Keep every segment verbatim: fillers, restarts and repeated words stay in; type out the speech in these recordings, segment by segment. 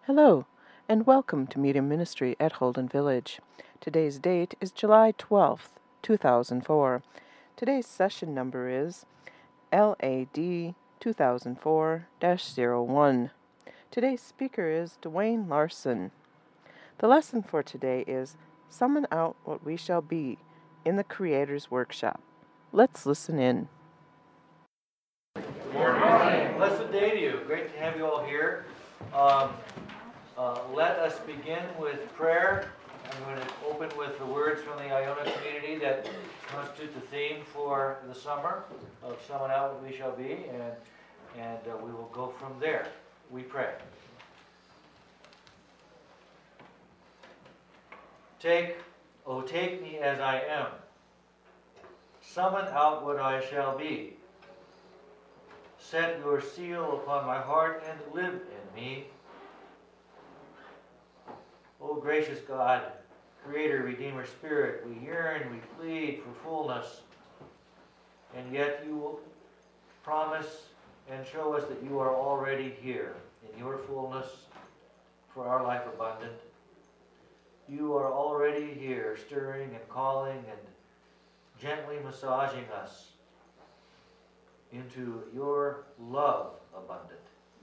Hello, and welcome to Medium Ministry at Holden Village. Today's date is July twelfth, two thousand four. Today's session number is L A D two thousand four dash zero one. Today's speaker is Dwayne Larson. The lesson for today is Summon Out What We Shall Be in the Creator's Workshop. Let's listen in. Good morning. Blessed day to you. Great to have you all here. Um, uh, let us begin with prayer. I'm going to open with the words from the Iona community that constitute the theme for the summer of Summon Out What We Shall Be, and, and uh, we will go from there. We pray. Take, oh, take me as I am. Summon out what I shall be. Set your seal upon my heart and live in me. O gracious God, Creator, Redeemer, Spirit, we yearn, we plead for fullness, and yet you will promise and show us that you are already here in your fullness for our life abundant. You are already here, stirring and calling and gently massaging us into your love abundant.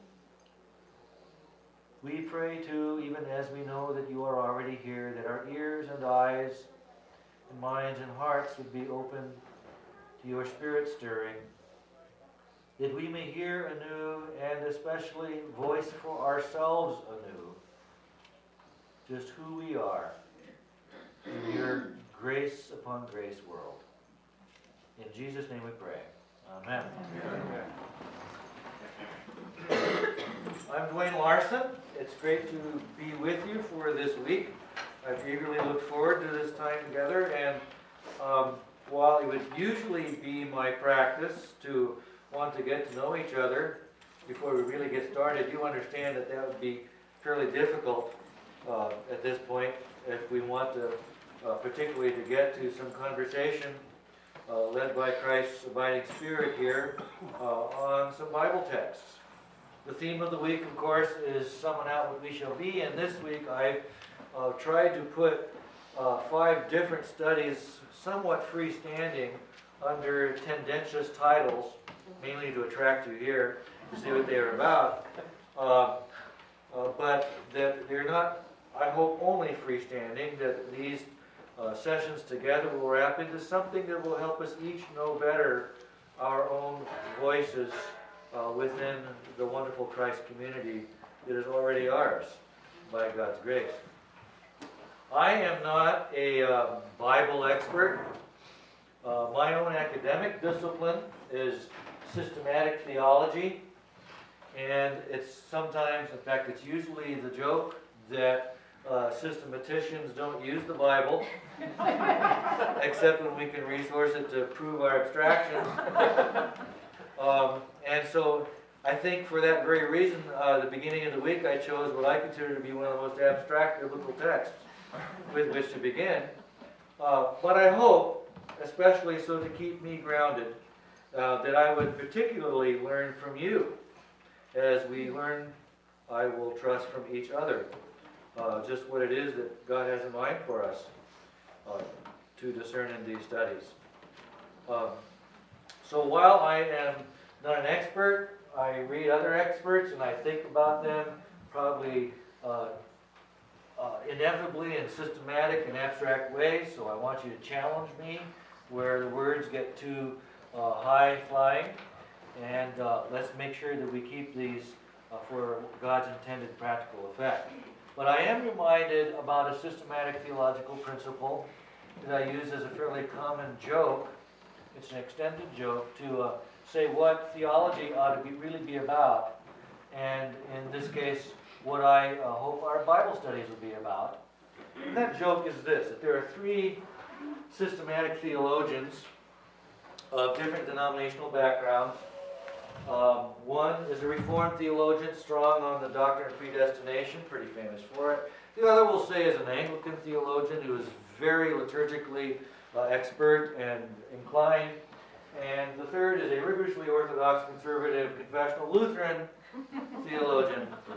We pray too, even as we know that you are already here, that our ears and eyes and minds and hearts would be open to your Spirit stirring, that we may hear anew and especially voice for ourselves anew just who we are in your grace upon grace world. In Jesus' name we pray. Amen. Amen. I'm Dwayne Larson. It's great to be with you for this week. I've eagerly looked forward to this time together, and um, while it would usually be my practice to want to get to know each other before we really get started, you understand that that would be fairly difficult uh, at this point if we want to, uh, particularly to get to some conversation uh, led by Christ's abiding Spirit here uh, on some Bible texts. The theme of the week, of course, is Summon Out What We Shall Be, and this week I've uh, tried to put uh, five different studies, somewhat freestanding, under tendentious titles, mainly to attract you here to see what they are about, uh, uh, but that they're not, I hope, only freestanding, that these uh, sessions together will wrap into something that will help us each know better our own voices Uh, within the wonderful Christ community that is already ours by God's grace. I am not a uh, Bible expert. Uh, my own academic discipline is systematic theology, and it's sometimes, in fact, it's usually the joke that uh, systematicians don't use the Bible, except when we can resource it to prove our abstractions. Um, and so I think for that very reason, uh, the beginning of the week I chose what I consider to be one of the most abstract biblical texts with which to begin. Uh, but I hope, especially so to keep me grounded, uh, that I would particularly learn from you. As we learn, I will trust from each other uh, just what it is that God has in mind for us uh, to discern in these studies. Um, So while I am not an expert, I read other experts and I think about them probably uh, uh, inevitably in systematic and abstract ways. So I want you to challenge me where the words get too uh, high-flying. And uh, let's make sure that we keep these uh, for God's intended practical effect. But I am reminded about a systematic theological principle that I use as a fairly common joke. It's an extended joke to uh, say what theology ought to be, really be about, and in this case, what I uh, hope our Bible studies will be about. And that joke is this, that there are three systematic theologians of different denominational backgrounds. Um, one is a Reformed theologian, strong on the doctrine of predestination, pretty famous for it. The other, we'll say, is an Anglican theologian who is very liturgically Uh, expert and inclined. And the third is a rigorously Orthodox, conservative, confessional Lutheran theologian, not to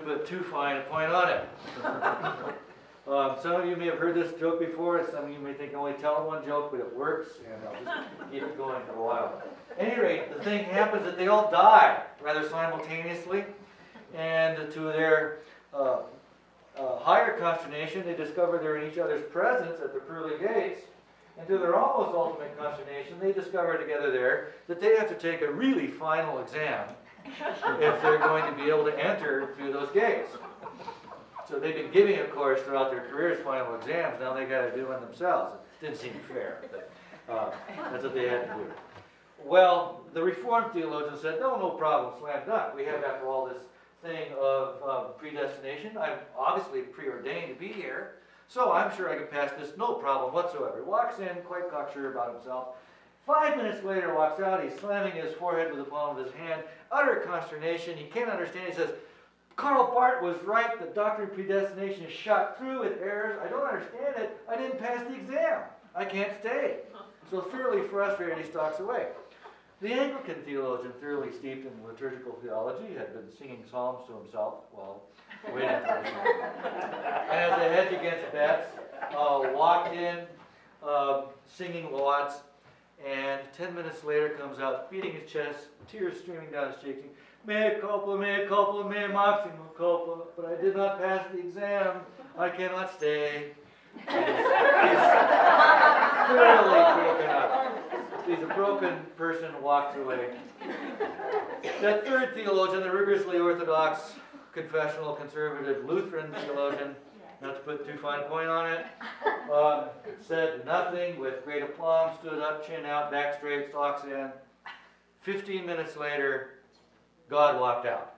put too fine a point on it. um, some of you may have heard this joke before, and some of you may think I only tell one joke, but it works, and I'll just keep it going for a while. At any rate, the thing happens that they all die rather simultaneously, and to their uh, uh, higher consternation, they discover they're in each other's presence at the pearly gates, and to their almost ultimate consternation, they discover together there that they have to take a really final exam if they're going to be able to enter through those gates. So they've been giving a course throughout their careers, final exams, now they got to do one themselves. It didn't seem fair, but uh, that's what they had to do. Well, the Reformed theologian said, no, no problem, slam dunk. We have, after all, this thing of uh, predestination. I'm obviously preordained to be here, so I'm sure I can pass this, no problem whatsoever. He walks in, quite cocksure about himself. Five minutes later, walks out, he's slamming his forehead with the palm of his hand, utter consternation. He can't understand. He says, Karl Barth was right. The doctrine of predestination is shot through with errors. I don't understand it. I didn't pass the exam. I can't stay. So thoroughly frustrated, he stalks away. The Anglican theologian, thoroughly steeped in liturgical theology, had been singing psalms to himself while waiting for his and as a hedge against bets, uh, walked in, uh, singing lots, and ten minutes later comes out, beating his chest, tears streaming down his cheeks, mea culpa, mea culpa, mea maxima culpa, but I did not pass the exam. I cannot stay. He's, he's thoroughly broken up. He's a broken person, walks away. That third theologian, the rigorously orthodox, confessional, conservative, Lutheran theologian, not to put too fine a point on it, um, said nothing with great aplomb, stood up, chin out, back straight, stalks in. Fifteen minutes later, God walked out.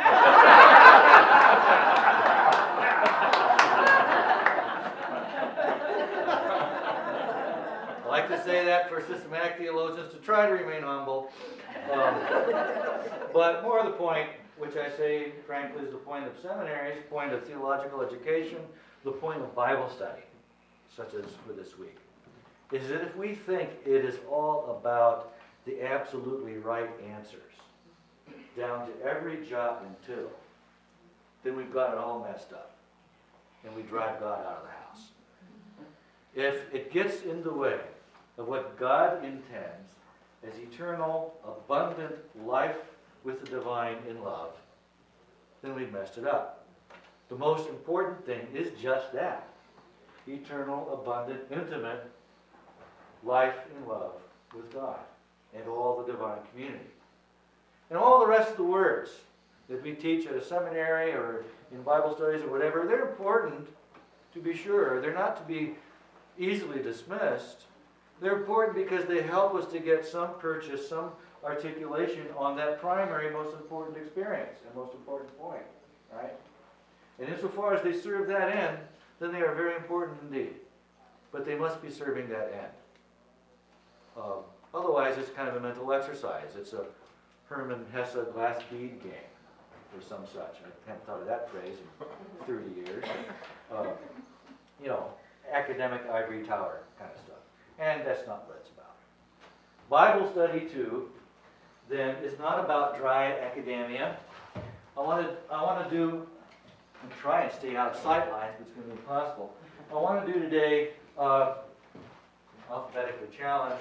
I like to say that for systematic theologians to try to remain humble. Um, but more the point, which I say, frankly, is the point of seminaries, point of theological education, the point of Bible study, such as for this week, is that if we think it is all about the absolutely right answers, down to every jot and tittle, then we've got it all messed up, and we drive God out of the house. If it gets in the way of what God intends as eternal, abundant life with the divine in love, then we've messed it up. The most important thing is just that. Eternal, abundant, intimate life in love with God and all the divine community. And all the rest of the words that we teach at a seminary or in Bible studies or whatever, they're important to be sure. They're not to be easily dismissed. They're important because they help us to get some purchase, some articulation on that primary, most important experience and most important point, right? And insofar as they serve that end, then they are very important indeed. But they must be serving that end. Um, otherwise, it's kind of a mental exercise. It's a Hermann Hesse glass bead game or some such. I haven't thought of that phrase in thirty years. Uh, you know, academic ivory tower kind of stuff. And that's not what it's about. Bible study, too, then, is not about dry academia. I want to, I want to do, and try and stay out of sight lines, but it's going to be impossible. I want to do today, uh, alphabetically challenged,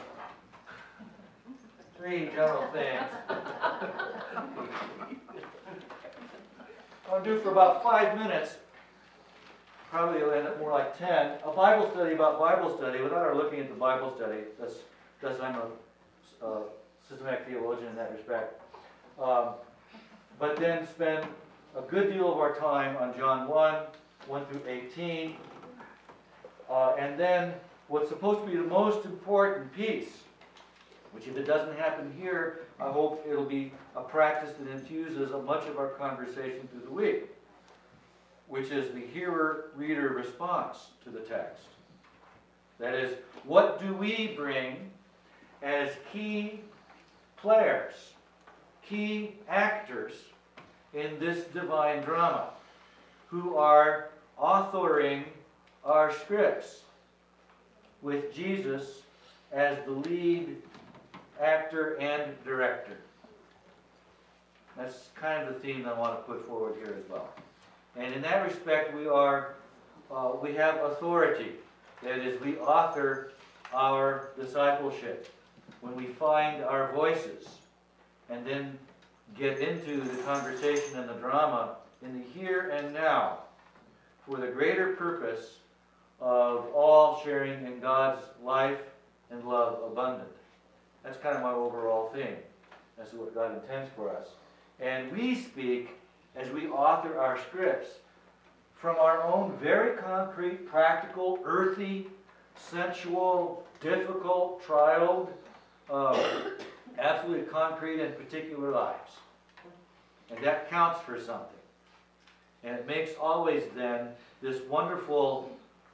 three general things. I'll do for about five minutes. Probably it'll end up more like ten. A Bible study about Bible study without our looking at the Bible study. That's because I'm a, a systematic theologian in that respect. Um, but then spend a good deal of our time on John one, one through eighteen. Uh, and then what's supposed to be the most important piece, which if it doesn't happen here, I hope it'll be a practice that infuses a much of our conversation through the week, which is the hearer-reader response to the text. That is, what do we bring as key players, key actors in this divine drama, who are authoring our scripts with Jesus as the lead actor and director. That's kind of the theme I want to put forward here as well. And in that respect, we are, uh, we have authority. That is, we author our discipleship when we find our voices and then get into the conversation and the drama in the here and now for the greater purpose of all sharing in God's life and love abundant. That's kind of my overall thing. That's what God intends for us. And we speak, as we author our scripts, from our own very concrete, practical, earthy, sensual, difficult, trialed, uh, absolutely concrete and particular lives. And that counts for something. And it makes always then this wonderful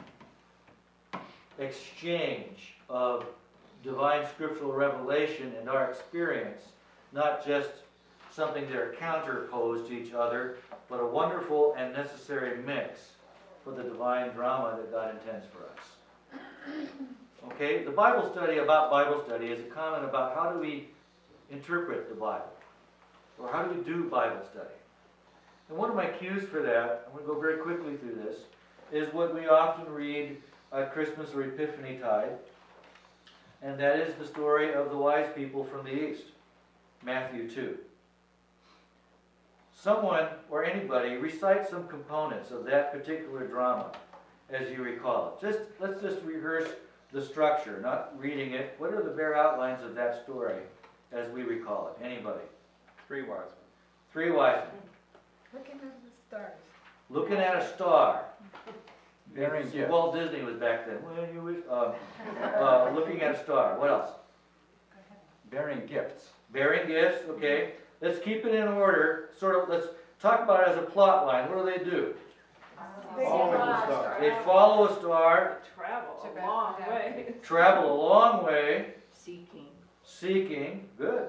exchange of divine scriptural revelation and our experience, not just something that are counterposed to each other, but a wonderful and necessary mix for the divine drama that God intends for us. Okay, the Bible study about Bible study is a comment about how do we interpret the Bible, or how do we do Bible study. And one of my cues for that, I'm going to go very quickly through this, is what we often read at Christmas or Epiphany tide, and that is the story of the wise people from the east, Matthew two. Someone or anybody recite some components of that particular drama as you recall it. Just let's just rehearse the structure, not reading it. What are the bare outlines of that story as we recall it? Anybody? Three wise men. Three wise men. Looking at the stars. Looking at a star. Bearing So gifts. Walt Disney was back then. Well, you was, uh, uh, looking at a star. What else? Bearing gifts. Bearing gifts. Okay. Let's keep it in order. Sort of. Let's talk about it as a plot line. What do they do? Following the star. They follow a star, Travel a long way. travel a long way, Seeking. seeking. Good.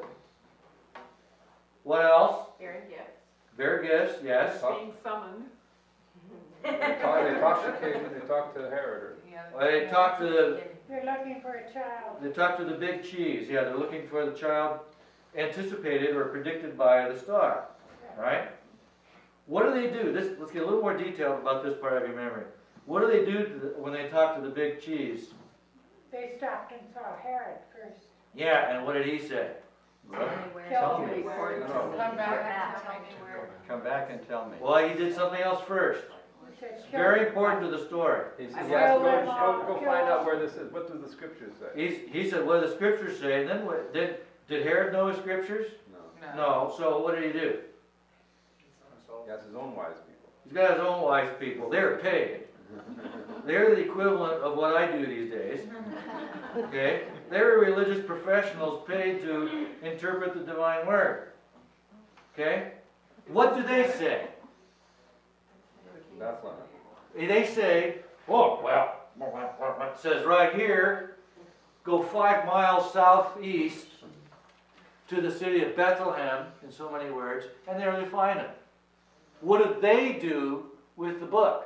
What else? Bearing gifts. Bear gifts. Yes. Being summoned. They talk, they talk to King, they talk to Herod. Well, they talk to the. They're looking for a child. They talk to the big cheese. Yeah, they're looking for the child anticipated or predicted by the star. Right? What do they do? This, let's get a little more detailed about this part of your memory. What do they do to the, when they talk to the big cheese? They stopped and saw Herod first. Yeah, and what did he say? Tell me. me where. No. Come back and tell me where. Come back and tell me. Well, he did something else first. He said, It's "Kill very me." important to the story. He says, I yes, will go, live on. go, go find out where this is. What do the scriptures say? He's, he said, what do the scriptures say? And then what, did, did Herod know his scriptures? No. No. So what did he do? He has his own wise people. He's got his own wise people. They're paid. They're the equivalent of what I do these days. Okay? They're religious professionals paid to interpret the divine word. Okay? What do they say? Bethlehem. They say, oh, well, it says right here, go five miles southeast to the city of Bethlehem, in so many words, and there you find it. What do they do with the book?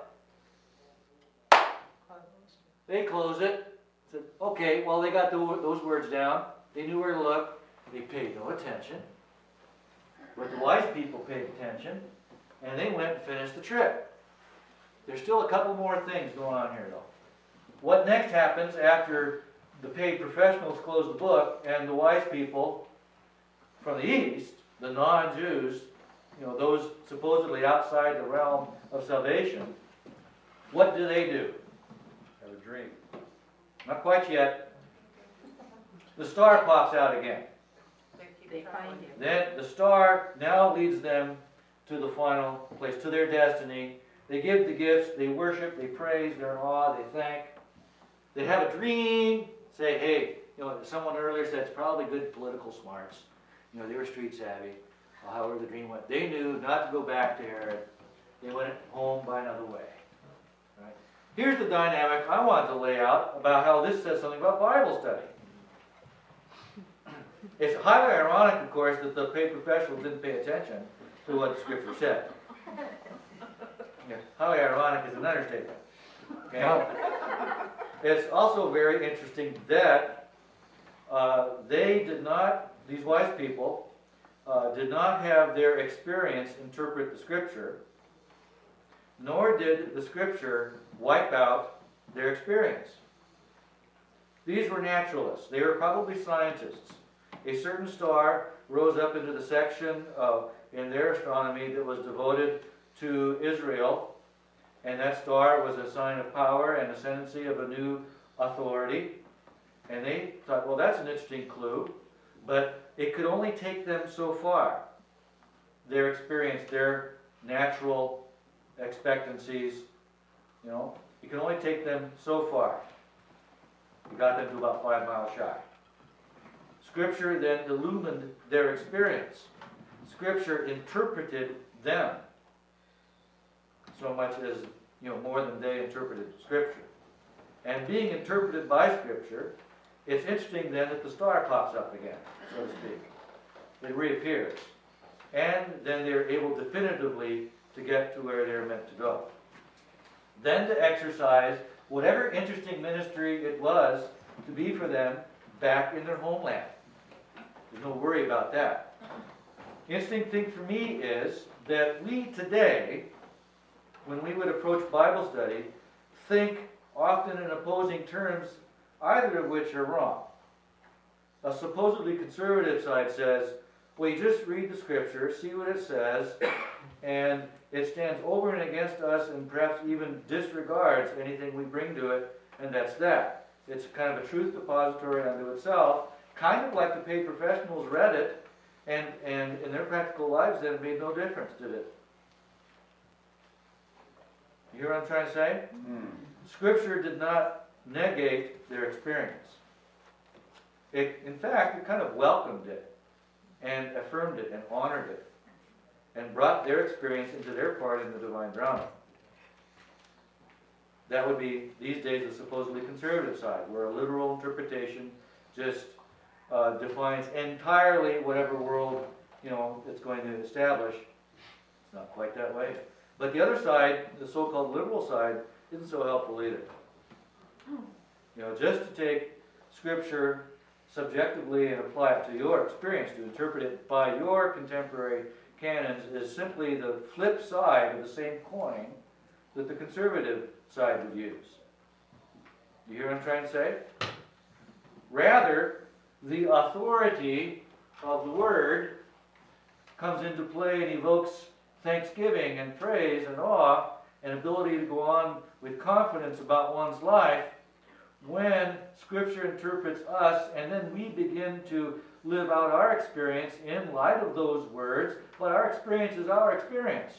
They close it. Said, okay, well, they got the, those words down. They knew where to look. They paid no attention. But the wise people paid attention, and they went and finished the trip. There's still a couple more things going on here, though. What next happens after the paid professionals close the book and the wise people from the east, the non-Jews, you know, those supposedly outside the realm of salvation, what do they do? Have a dream. Not quite yet. The star pops out again. They find him. Then the star now leads them to the final place, to their destiny. They give the gifts, they worship, they praise, they're in awe, they thank. They have a dream, say, hey, you know, someone earlier said it's probably good political smarts. You know, they were street savvy. Well, however the dream went. They knew not to go back to Herod. They went home by another way. Right? Here's the dynamic I wanted to lay out about how this says something about Bible study. It's highly ironic, of course, that the paid professionals didn't pay attention to what the scripture said. Yeah, highly ironic is an understatement. Okay? It's also very interesting that uh, they did not, these wise people, uh, did not have their experience interpret the scripture, nor did the Scripture wipe out their experience. These were naturalists. They were probably scientists. A certain star rose up into the section of, in their astronomy that was devoted to Israel, and that star was a sign of power and ascendancy of a new authority. And they thought, well, that's an interesting clue, but it could only take them so far. Their experience, their natural expectancies, you know, it can only take them so far. It got them to about five miles shy. Scripture then illumined their experience. Scripture interpreted them so much as, you know, more than they interpreted Scripture. And being interpreted by Scripture, it's interesting then that the star pops up again, so to speak. It reappears. And then they're able definitively to get to where they're meant to go. Then to exercise whatever interesting ministry it was to be for them back in their homeland. There's no worry about that. Interesting thing for me is that we today, when we would approach Bible study, think often in opposing terms, either of which are wrong. A supposedly conservative side says, well, you just read the Scripture, see what it says, and it stands over and against us and perhaps even disregards anything we bring to it, and that's that. It's kind of a truth depository unto itself, kind of like the paid professionals read it, and, and in their practical lives then it made no difference, did it? You hear what I'm trying to say? Mm. Scripture did not negate their experience. It, in fact, it kind of welcomed it, and affirmed it, and honored it, and brought their experience into their part in the divine drama. That would be, these days, the supposedly conservative side, where a literal interpretation just uh, defines entirely whatever world, you know, it's going to establish. It's not quite that way. But the other side, the so-called liberal side, isn't so helpful either. You know, just to take Scripture subjectively and apply it to your experience, to interpret it by your contemporary canons, is simply the flip side of the same coin that the conservative side would use. You hear what I'm trying to say? Rather, the authority of the Word comes into play and evokes thanksgiving and praise and awe and ability to go on with confidence about one's life when Scripture interprets us, and then we begin to live out our experience in light of those words, but our experience is our experience.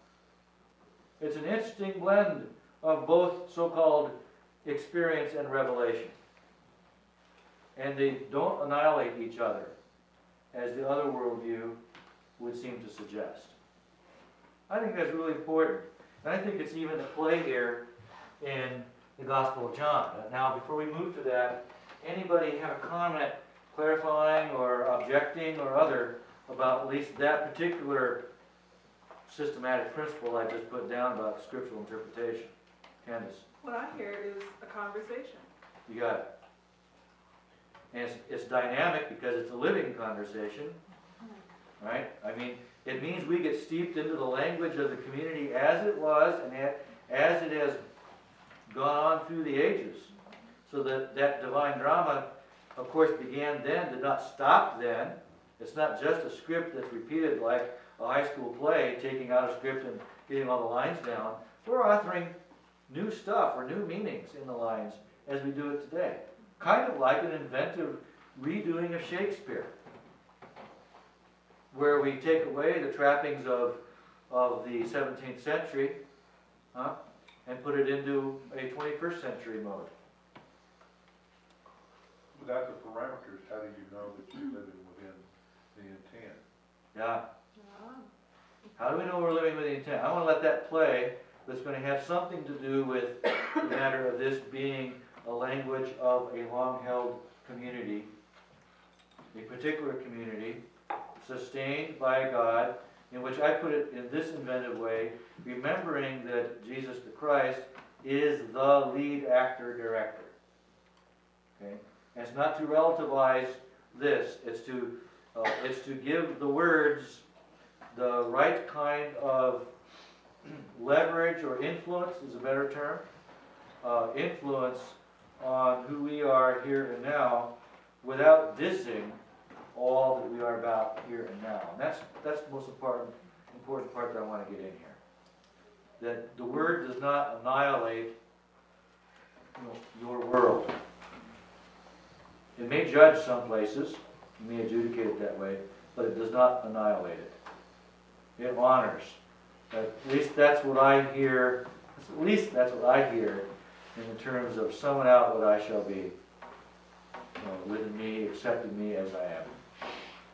It's an interesting blend of both so-called experience and revelation. And they don't annihilate each other, as the other worldview would seem to suggest. I think that's really important. And I think it's even at play here in the Gospel of John. Now, before we move to that, anybody have a comment clarifying or objecting or other about at least that particular systematic principle I just put down about scriptural interpretation? Candace? What I hear is a conversation. You got it. And it's, it's dynamic because it's a living conversation, right? I mean, it means we get steeped into the language of the community as it was and as it has gone on through the ages. So that that divine drama, of course, began then, did not stop then. It's not just a script that's repeated like a high school play, taking out a script and getting all the lines down. We're authoring new stuff or new meanings in the lines as we do it today. Kind of like an inventive redoing of Shakespeare, where we take away the trappings of, of the seventeenth century, huh, and put it into a twenty-first century mode. Without the parameters, how do you know that you're living within the intent? Yeah. Ah. How do we know we're living with the intent? I want to let that play. That's going to have something to do with the matter of this being a language of a long-held community, a particular community, sustained by God, in which I put it in this inventive way, remembering that Jesus the Christ is the lead actor-director. Okay? And it's not to relativize this, it's to, uh, it's to give the words the right kind of leverage or influence is a better term, uh, influence on who we are here and now without dissing all that we are about here and now. And that's that's the most important important part that I want to get in here. That the Word does not annihilate, you know, your world. It may judge some places, it may adjudicate it that way, but it does not annihilate it. It honors. At least that's what I hear, at least that's what I hear in terms of summing out what I shall be, you know, within me, accepting me as I am.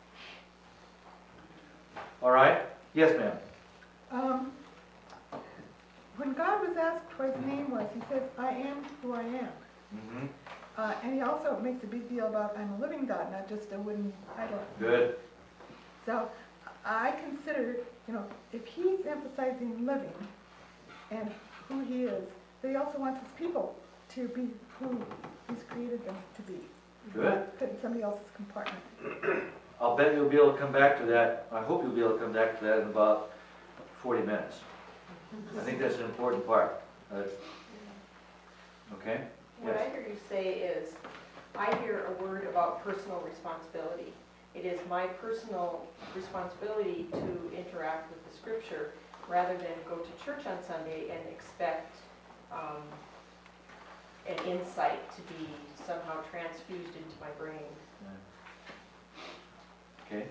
All right? Yes, ma'am. Um, when God was asked what his name was, he says, I am who I am. Mm-hmm. Uh, and he also makes a big deal about I'm a living God, not just a wooden idol. Good. So I consider, you know, if he's emphasizing living and who he is, but he also wants his people to be who he's created them to be. Good. Not fit in somebody else's compartment. I'll bet you'll be able to come back to that. I hope you'll be able to come back to that in about forty minutes. I think that's an important part. Uh, okay? What Yes. I hear you say is, I hear a word about personal responsibility. It is my personal responsibility to interact with the Scripture rather than go to church on Sunday and expect um, an insight to be somehow transfused into my brain. Okay?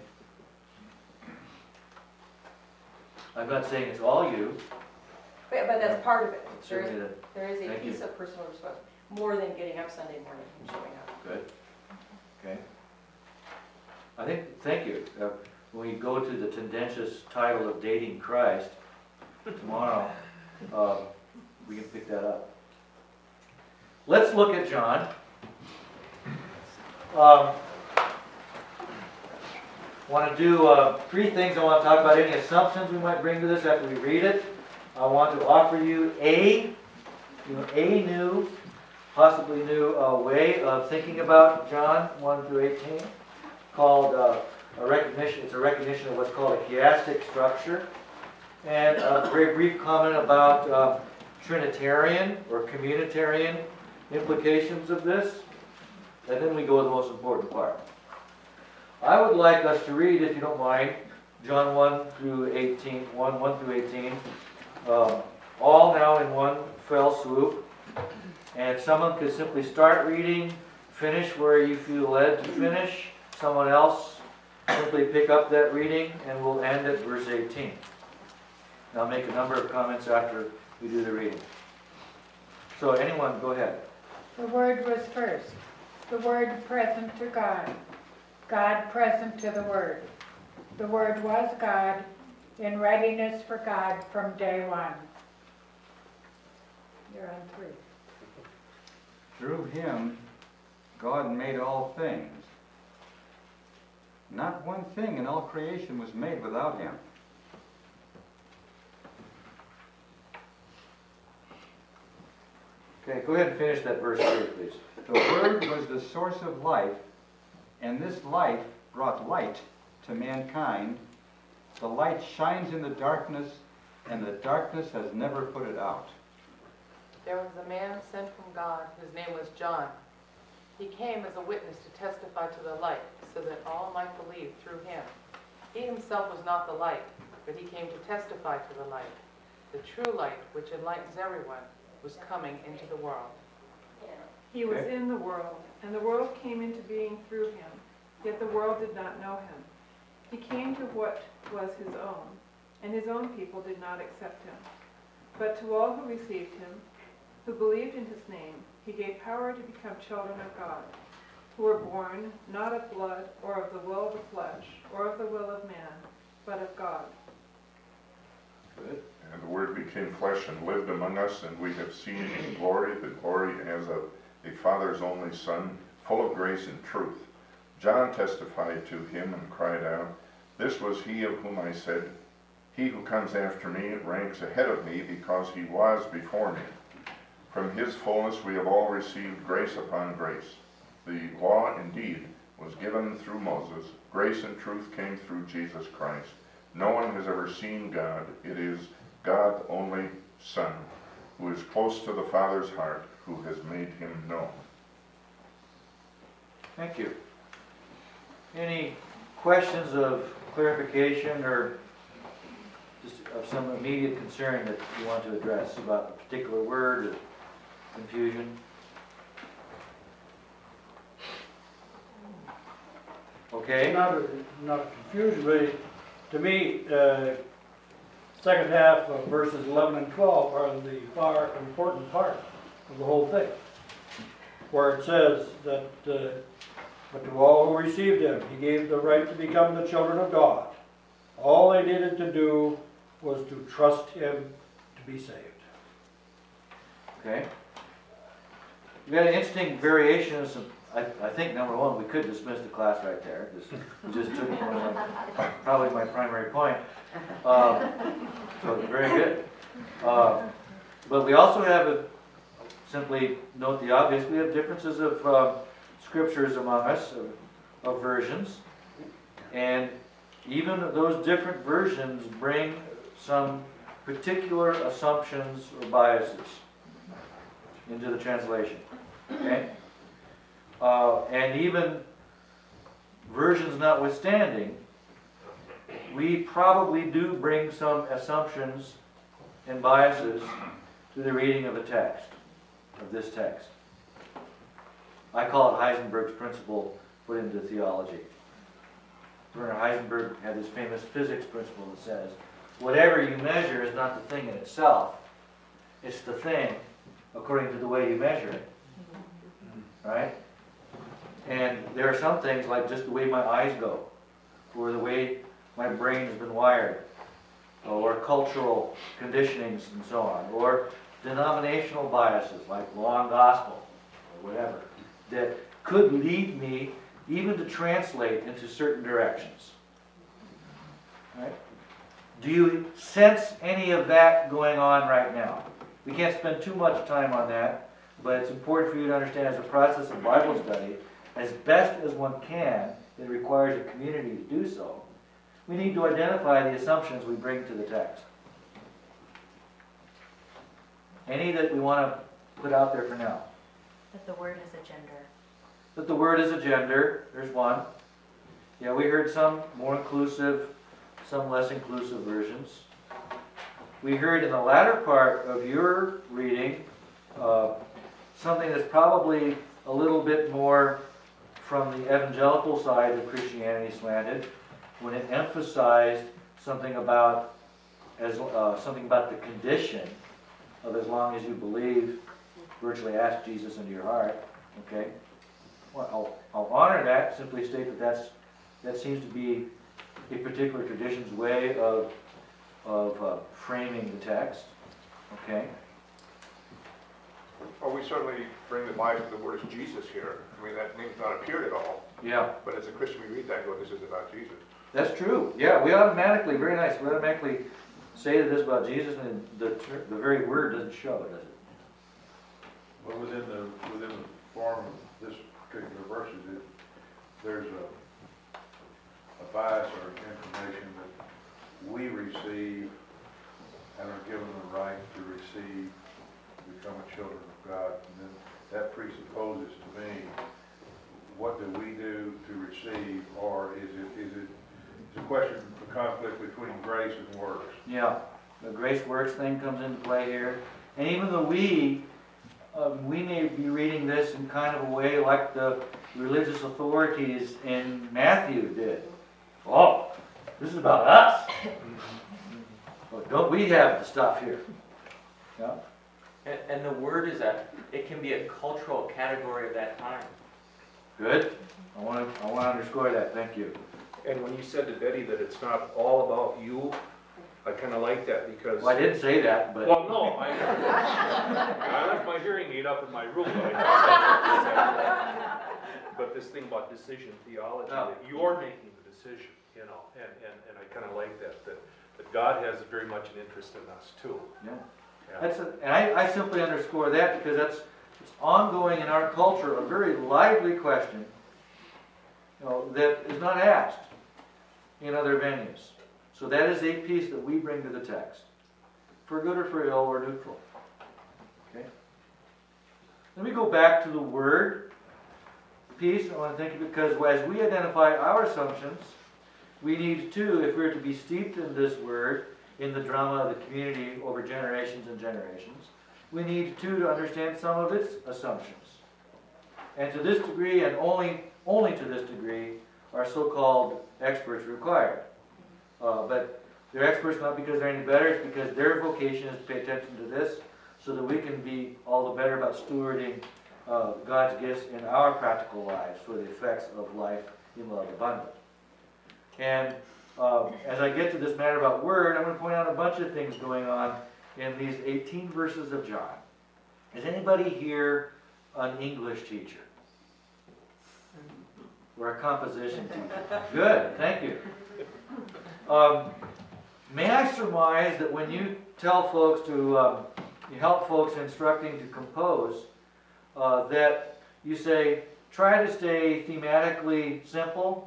I'm not saying it's all you. But, but that's part of it. There Certainly is, that. there is a Thank piece you. of personal responsibility, more than getting up Sunday morning and showing up. Good. Okay. I think, thank you. Uh, when we go to the tendentious title of Dating Christ tomorrow, uh, we can pick that up. Let's look at John. Um, want to do uh, three things. I want to talk about any assumptions we might bring to this after we read it. I want to offer you a, you know, a new, possibly new uh, way of thinking about John one through eighteen, called uh, a recognition. It's a recognition of what's called a chiastic structure, and a very brief comment about uh, Trinitarian or communitarian implications of this, and then we go to the most important part. I would like us to read, if you don't mind, John one through eighteen, one, one through eighteen, um, all now in one fell swoop. And someone could simply start reading, finish where you feel led to finish. Someone else simply pick up that reading, and we'll end at verse eighteen. And I'll make a number of comments after we do the reading. So anyone, go ahead. The Word was first. The Word present to God. God present to the Word. The Word was God, in readiness for God from day one. You're on three. Through him, God made all things. Not one thing in all creation was made without him. Okay, go ahead and finish that verse three, please. The Word was the source of life, and this life brought light to mankind. The light shines in the darkness, and the darkness has never put it out. There was a man sent from God, whose name was John. He came as a witness to testify to the light, so that all might believe through him. He himself was not the light, but he came to testify to the light. The true light, which enlightens everyone, was coming into the world. He was Okay. in the world, and the world came into being through him, yet the world did not know him. He came to what was his own, and his own people did not accept him. But to all who received him, who believed in his name, he gave power to become children of God, who were born not of blood, or of the will of the flesh, or of the will of man, but of God. Good. And the Word became flesh and lived among us, and we have seen his glory, the glory as of a Father's only Son, full of grace and truth. John testified to him and cried out, "This was he of whom I said, he who comes after me ranks ahead of me because he was before me. From his fullness we have all received grace upon grace. The law indeed was given through Moses. Grace and truth came through Jesus Christ. No one has ever seen God. It is God only Son, who is close to the Father's heart, who has made him known. Thank you. Any questions of clarification or just of some immediate concern that you want to address about a particular word or confusion? Okay. Not a, not a confusion, but to me, uh, second half of verses eleven and twelve are the far important part of the whole thing, where it says that, uh, but to all who received him, he gave the right to become the children of God. All they needed to do was to trust him to be saved. Okay. We got an interesting variation of some. I, I think number one, we could dismiss the class right there. Just, we just took one of my, probably my primary point. Um, so very good. Uh, but we also have a, simply note the obvious. We have differences of uh, scriptures among us, of, of versions, and even those different versions bring some particular assumptions or biases into the translation. Okay. Uh, and even versions notwithstanding, we probably do bring some assumptions and biases to the reading of a text, of this text. I call it Heisenberg's principle put into theology. Werner Heisenberg had this famous physics principle that says, whatever you measure is not the thing in itself, it's the thing according to the way you measure it. Right? And there are some things like just the way my eyes go, or the way my brain has been wired, or cultural conditionings and so on, or denominational biases like law and gospel, or whatever, that could lead me even to translate into certain directions. Right? Do you sense any of that going on right now? We can't spend too much time on that, but it's important for you to understand as a process of Bible study, as best as one can, it requires a community to do so. We need to identify the assumptions we bring to the text. Any that we want to put out there for now? That the word is a gender. That the word is a gender, there's one. Yeah, we heard some more inclusive, some less inclusive versions. We heard in the latter part of your reading uh, something that's probably a little bit more from the evangelical side of Christianity slanted, when it emphasized something about as uh, something about the condition of as long as you believe, virtually ask Jesus into your heart. Okay, well, I'll, I'll honor that. Simply state that that's that seems to be a particular tradition's way of of uh, framing the text. Okay. Well, we certainly bring the Bible, the word is Jesus here. I mean, that name's not appeared at all. Yeah. But as a Christian, we read that and go, this is about Jesus. That's true. Yeah, we automatically, very nice, we automatically say that this is about Jesus, and the, the very word doesn't show it, does it? Well, within the, within the form of this particular verses, it, there's a, a bias or information that we receive and are given the right to receive, to become a children of God. And then that presupposes to me, what do we do to receive, or is it, is it, it's a question of conflict between grace and works. Yeah, the grace works thing comes into play here. And even though we, um, we may be reading this in kind of a way like the religious authorities in Matthew did. Oh, this is about us. Well, don't we have the stuff here? Yeah. And, and the word is that it can be a cultural category of that time. Good. I want to I want to underscore that. Thank you. And when you said to Betty that it's not all about you, I kind of like that because... Well, I didn't say that, but... Well, no, I, I left my hearing aid up in my room. But, I but this thing about decision theology, Oh. that you're making the decision, you know, and, and, and I kind of like that, that, that God has very much an interest in us too. Yeah. Yeah. That's a, and I, I simply underscore that because that's it's ongoing in our culture, a very lively question, you know, that is not asked in other venues. So that is a piece that we bring to the text. for good or for ill or neutral. Okay? Let me go back to the word piece. I want to think because as we identify our assumptions, we need to, if we're to be steeped in this word, in the drama of the community over generations and generations, we need to, to understand some of its assumptions. And to this degree, and only, only to this degree, are so-called experts required. Uh, but they're experts not because they're any better, it's because their vocation is to pay attention to this so that we can be all the better about stewarding uh, God's gifts in our practical lives for the effects of life in love abundant. And um, as I get to this matter about word, I'm going to point out a bunch of things going on in these eighteen verses of John. Is anybody here an English teacher? Or a composition teacher? Good, thank you. Um, may I surmise that when you tell folks to, um, you help folks instructing to compose, uh, that you say, try to stay thematically simple?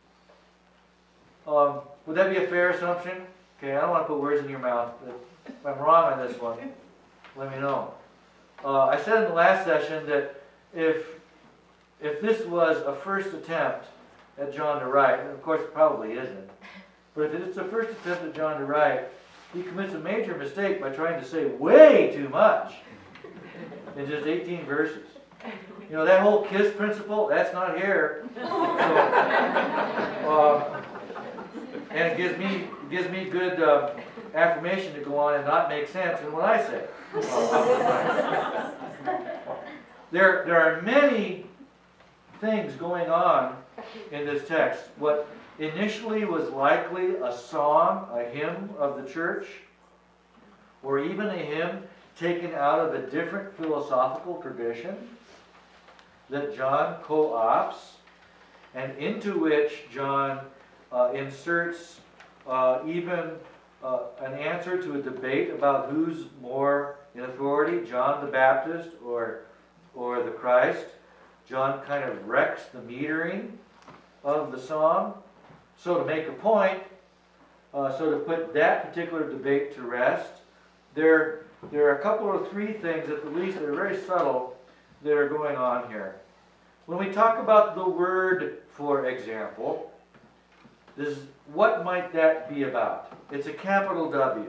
Um, would that be a fair assumption? Okay, I don't want to put words in your mouth. If I'm wrong on this one, let me know. Uh, I said in the last session that if if this was a first attempt at John to write, and of course it probably isn't, but if it's a first attempt at John to write, he commits a major mistake by trying to say way too much in just eighteen verses. You know, that whole KISS principle, that's not here. So, um, and it gives me it gives me good uh, affirmation to go on and not make sense in what I say. Uh, there, there are many things going on in this text. What initially was likely a song, a hymn of the church, or even a hymn taken out of a different philosophical tradition that John co-opts, and into which John uh, inserts uh, even uh, an answer to a debate about who's more in authority, John the Baptist or, or the Christ. John kind of wrecks the metering of the song. So to make a point, uh, so to put that particular debate to rest, there, there are a couple or three things at the least that are very subtle that are going on here. When we talk about the word, for example, this, what might that be about? It's a capital W.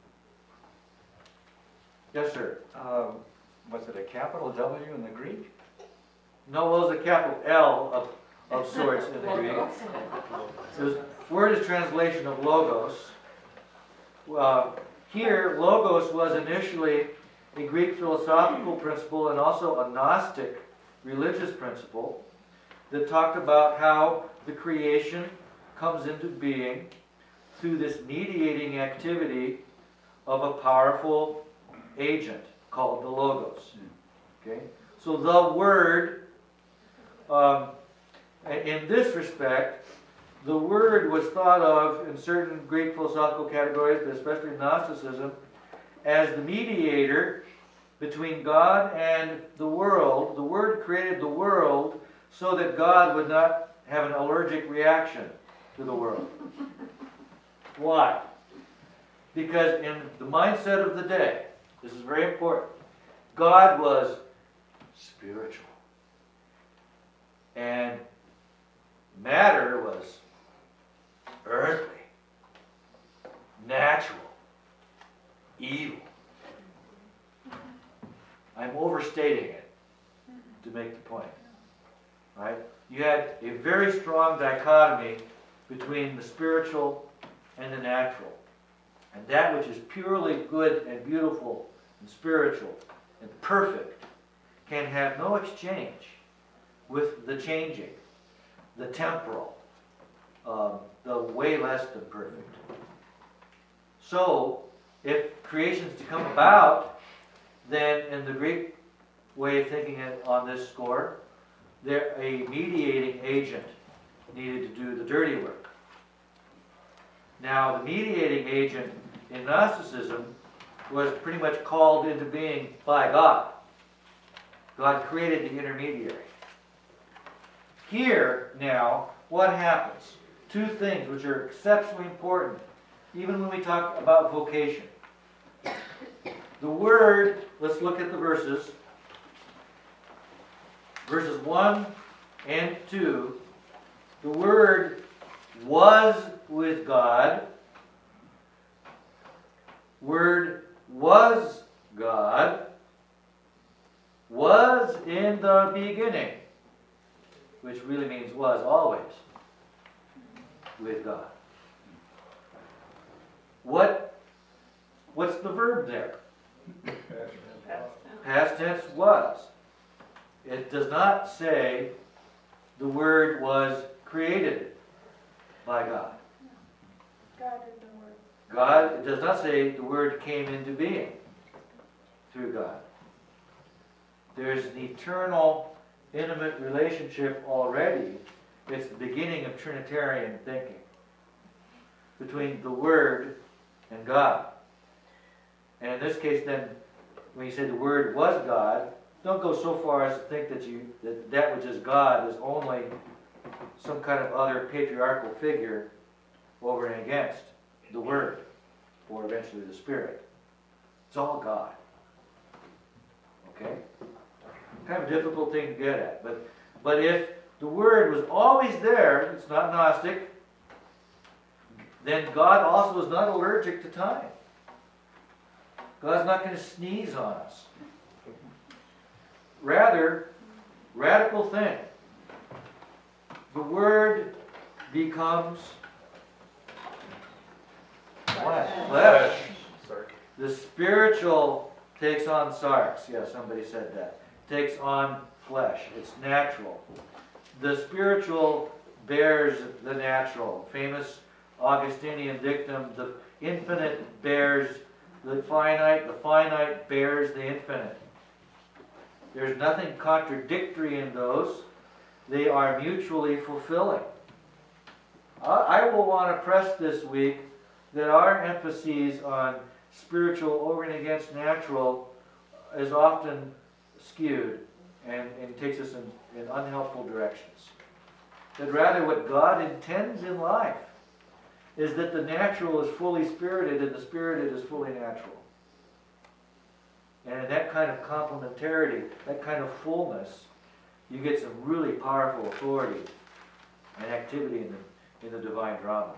Yes, sir. Um, was it a capital W in the Greek? No, it was a capital L of, of sorts in the Greek. The word is translation of logos. Uh, here, logos was initially a Greek philosophical principle and also a Gnostic religious principle that talked about how the creation comes into being through this mediating activity of a powerful agent called the Logos. Okay? So the Word, um, in this respect, the Word was thought of in certain Greek philosophical categories, but especially in Gnosticism, as the mediator between God and the world. The Word created the world so that God would not have an allergic reaction to the world. Why? Because in the mindset of the day, this is very important, God was spiritual. And matter was earthly, natural, evil. I'm overstating it to make the point. Right? You had a very strong dichotomy between the spiritual and the natural. And that which is purely good and beautiful and spiritual and perfect can have no exchange with the changing, the temporal, um, the way less than perfect. So, if creation is to come about, then in the Greek way of thinking it on this score, there a mediating agent needed to do the dirty work. Now, the mediating agent in Gnosticism was pretty much called into being by God. God created the intermediary. Here, now, what happens? Two things which are exceptionally important, even when we talk about vocation. the Word, let's look at the verses. Verses one and two. The Word was with God. Word was God. Was in the beginning, which really means was always with God. What, what's the verb there? Past tense was. It does not say the Word was created by God. God is the Word. God, it does not say the Word came into being through God. There's an eternal, intimate relationship already. It's the beginning of Trinitarian thinking between the Word and God. And in this case, then, when you say the Word was God, don't go so far as to think that you that, that which is God is only some kind of other patriarchal figure over and against the Word, or eventually the Spirit. It's all God. Okay? Kind of a difficult thing to get at. But, but if the Word was always there, it's not Gnostic, then God also is not allergic to time. God's not going to sneeze on us. Rather, radical thing. The Word becomes flesh. Flesh. The spiritual takes on sarx. Yeah, somebody said that. Takes on flesh. It's natural. The spiritual bears the natural. Famous Augustinian dictum, the infinite bears the finite, the finite bears the infinite. There's nothing contradictory in those. They are mutually fulfilling. I will want to press this week that our emphasis on spiritual over and against natural is often skewed and, and takes us in, in unhelpful directions. That rather what God intends in life is that the natural is fully spirited and the spirited is fully natural. And in that kind of complementarity, that kind of fullness, you get some really powerful authority and activity in the, in the divine drama.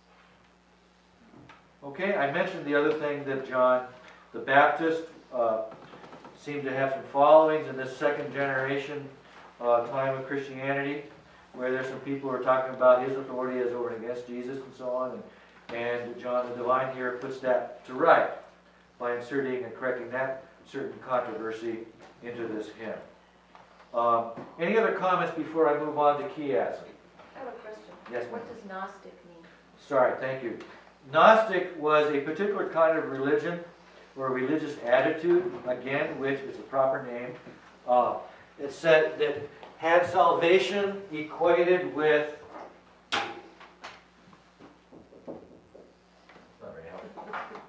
Okay, I mentioned the other thing that John the Baptist uh, seemed to have some followings in this second generation uh, time of Christianity, where there's some people who are talking about his authority as over and against Jesus and so on, and, and John the Divine here puts that to right by inserting and correcting that certain controversy into this hymn. Um, any other comments before I move on to chiasm? I have a question. Yes, ma'am. What does Gnostic mean? Sorry, thank you. Gnostic was a particular kind of religion or religious attitude, again, which is a proper name. Uh, it said that had salvation equated with not very helpful.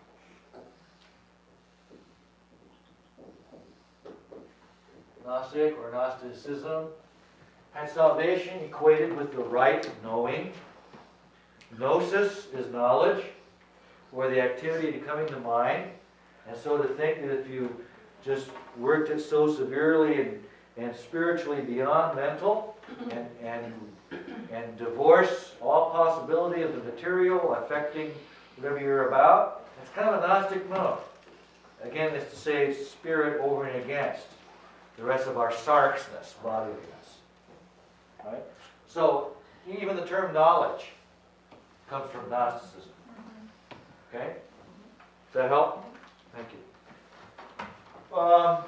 Gnostic or Gnosticism had salvation equated with the right knowing. Gnosis is knowledge, or the activity to coming to mind. And so to think that if you just worked it so severely and, and spiritually beyond mental and, and, and divorce all possibility of the material affecting whatever you're about, it's kind of a Gnostic move. Again, it's to say spirit over and against the rest of our sarxness, bodilyness. Right? So even the term knowledge comes from Gnosticism. Okay? Does that help? Thank you. Um,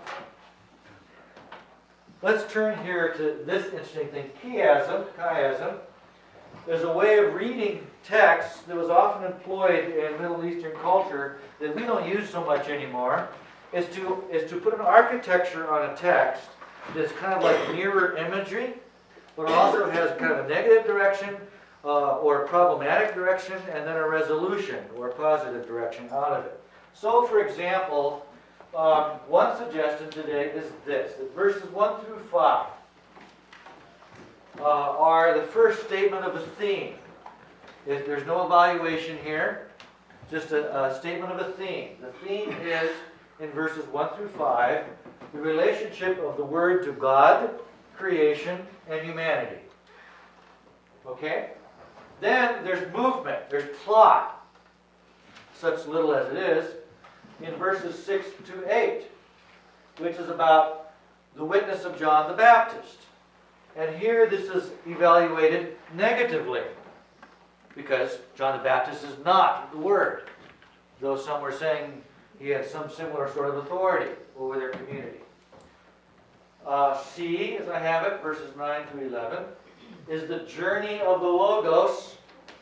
let's turn here to this interesting thing. Chiasm, chiasm. There's a way of reading text that was often employed in Middle Eastern culture that we don't use so much anymore, is to, is to put an architecture on a text that's kind of like mirror imagery, but also has kind of a negative direction, Uh, or a problematic direction, and then a resolution or a positive direction out of it. So, for example, um, one suggestion today is this, that verses one through five uh, are the first statement of a theme. If there's no evaluation here, just a, a statement of a theme. The theme is, in verses one through five, the relationship of the Word to God, creation, and humanity. Okay? Then there's movement, there's plot, such little as it is, in verses six to eight, which is about the witness of John the Baptist. And here this is evaluated negatively, because John the Baptist is not the Word, though some were saying he had some similar sort of authority over their community. Uh, C, as I have it, verses nine to eleven, is the journey of the Logos,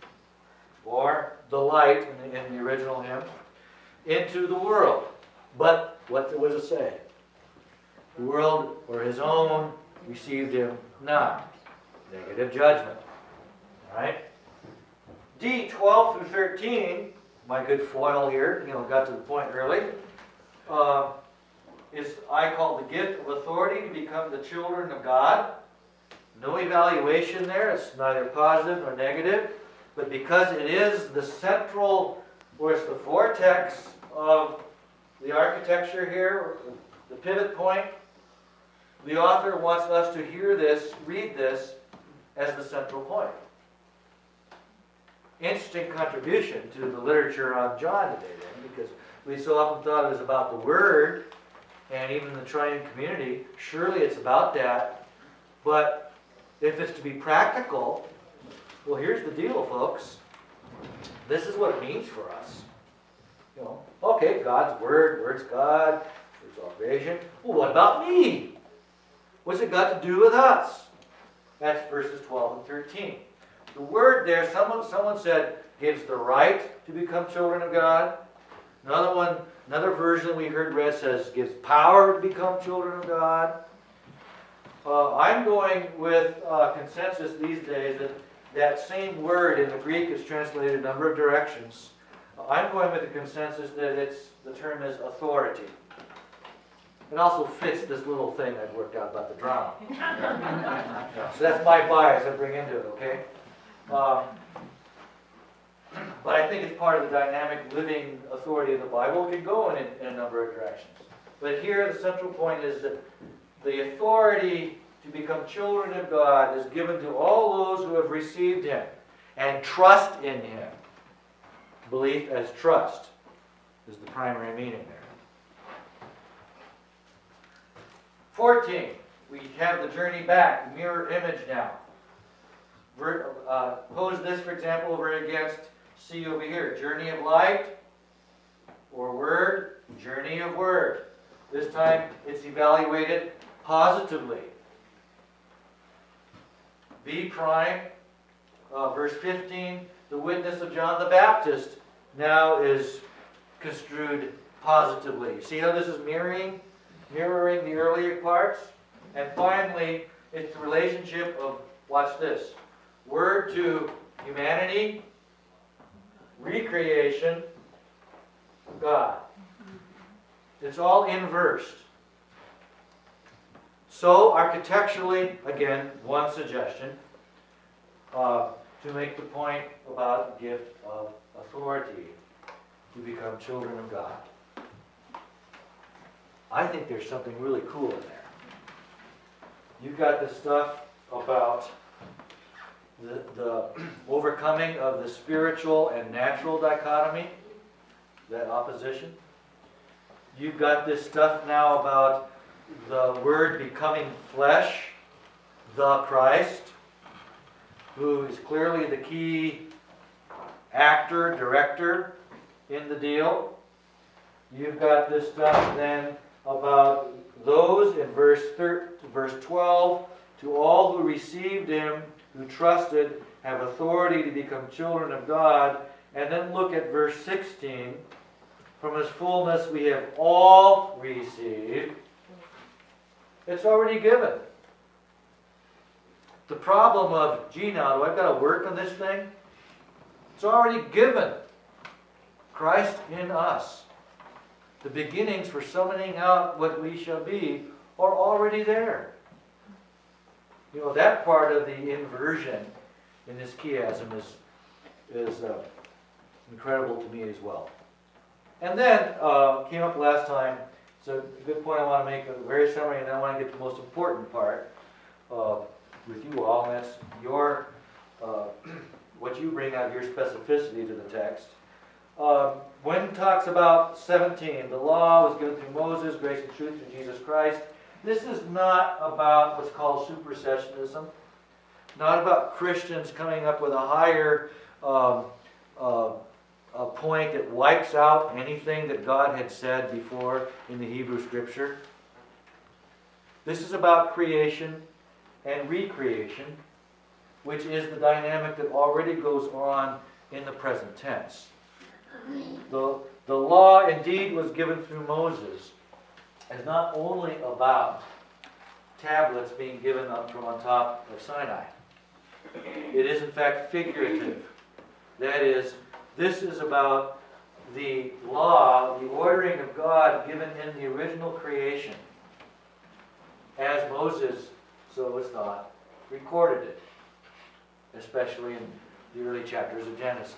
or the light in the, in the original hymn, into the world. But what does it say? The world, or his own, received him not. Negative judgment. All right? D, twelve through thirteen, my good foil here, you know, got to the point early, uh, is I call the gift of authority to become the children of God. No evaluation there. It's neither positive nor negative. But because it is the central, or it's the vortex of the architecture here, the pivot point, the author wants us to hear this, read this, as the central point. Interesting contribution to the literature on John today, then, because we so often thought it was about the Word, and even the triune community. Surely it's about that. But if it's to be practical, well, here's the deal, folks. This is what it means for us. You know, okay, God's Word, Word's God, Word's all creation. Well, what about me? What's it got to do with us? That's verses twelve and thirteen. The word there, someone someone said, gives the right to become children of God. Another one, another version we heard read says gives power to become children of God. Uh, I'm going with uh, consensus these days that that same word in the Greek is translated a number of directions. I'm going with the consensus that it's the term is authority. It also fits this little thing I've worked out about the drama. So that's my bias I bring into it, okay? Um, but I think it's part of the dynamic living authority of the Bible. It can go in, in a number of directions. But here the central point is that the authority to become children of God is given to all those who have received Him and trust in Him. Belief as trust is the primary meaning there. fourteen, we have the journey back, mirror image now. Ver, uh, pose this, for example, over against C over here. Journey of light, or word, journey of word. This time it's evaluated positively. B prime, uh, verse fifteen, the witness of John the Baptist now is construed positively. You see how this is mirroring, mirroring the earlier parts? And finally, it's the relationship of, watch this, word to humanity, recreation, God. It's all inversed. So, architecturally, again, one suggestion, uh, to make the point about the gift of authority to become children of God. I think there's something really cool in there. You've got this stuff about the, the overcoming of the spiritual and natural dichotomy, that opposition. You've got this stuff now about the Word becoming flesh, the Christ, who is clearly the key actor, director in the deal. You've got this stuff then about those in verse thirteen, verse twelve, to all who received Him, who trusted, have authority to become children of God. And then look at verse sixteen. From His fullness we have all received. It's already given. The problem of, gee now, do I've got to work on this thing? It's already given. Christ in us. The beginnings for summoning out what we shall be are already there. You know, that part of the inversion in this chiasm is, is uh, incredible to me as well. And then, uh, came up last time, so a good point I want to make, a very summary, and then I want to get to the most important part uh, with you all, and that's your, uh, what you bring out of your specificity to the text. Uh, when it talks about seventeen, the law was given through Moses, grace and truth through Jesus Christ, this is not about what's called supersessionism, not about Christians coming up with a higher um, uh, a point that wipes out anything that God had said before in the Hebrew Scripture. This is about creation and recreation, which is the dynamic that already goes on in the present tense. The, the law indeed was given through Moses, is not only about tablets being given up from on top of Sinai. It is in fact figurative. That is, this is about the law, the ordering of God given in the original creation, as Moses, so it's thought, recorded it, especially in the early chapters of Genesis.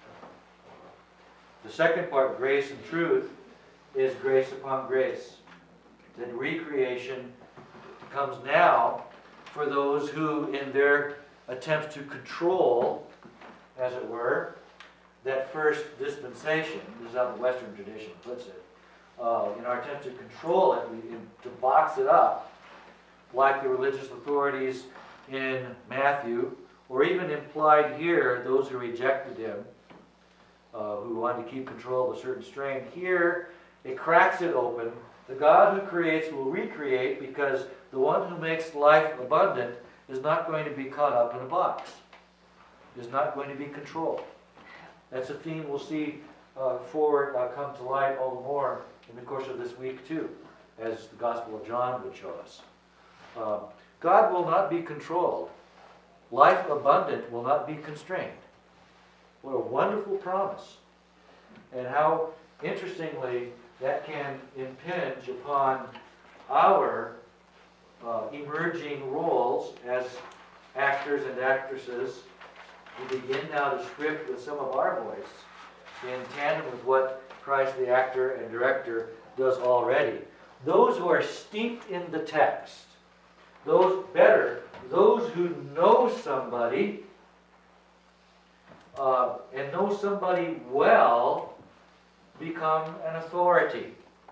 The second part, grace and truth, is grace upon grace. That recreation comes now for those who, in their attempts to control, as it were, that first dispensation, this is how the Western tradition puts it, uh, in our attempt to control it, we, in, to box it up, like the religious authorities in Matthew, or even implied here, those who rejected him, uh, who wanted to keep control of a certain strain. Here, it cracks it open. The God who creates will recreate, because the one who makes life abundant is not going to be caught up in a box, is not going to be controlled. That's a theme we'll see uh, forward uh, come to light all the more in the course of this week too, as the Gospel of John would show us. Uh, God will not be controlled. Life abundant will not be constrained. What a wonderful promise. And how, interestingly, that can impinge upon our uh, emerging roles as actors and actresses. We begin now to script with some of our voice in tandem with what Christ the actor and director does already. Those who are steeped in the text, those better, those who know somebody uh, and know somebody well, become an authority.